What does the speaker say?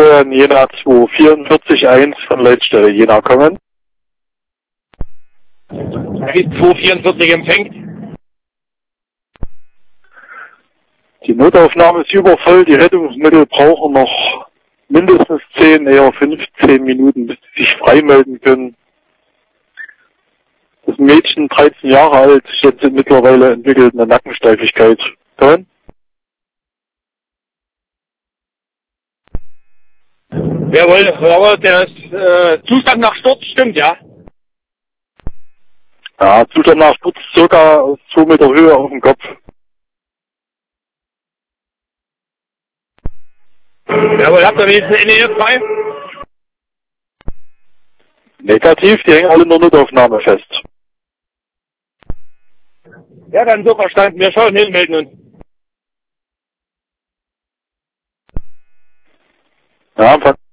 bitte an Jena 2441 von Leitstelle Jena kommen. Wie 244 empfängt. Die Notaufnahme ist übervoll, die Rettungsmittel brauchen noch mindestens 10, eher 15 Minuten, bis sie sich freimelden können. Das Mädchen, 13 Jahre alt, jetzt mittlerweile entwickelt eine Nackensteifigkeit. Kommen? Jawohl, der Zustand nach Sturz stimmt, ja? Ja, Zustand nach Sturz circa 2 Meter Höhe auf dem Kopf. Jawohl, habt ihr wenigstens eine Nähe frei? Negativ, die hängen alle in der Notaufnahme fest. Ja, dann so verstanden. Wir schauen hin, melden uns. Ja,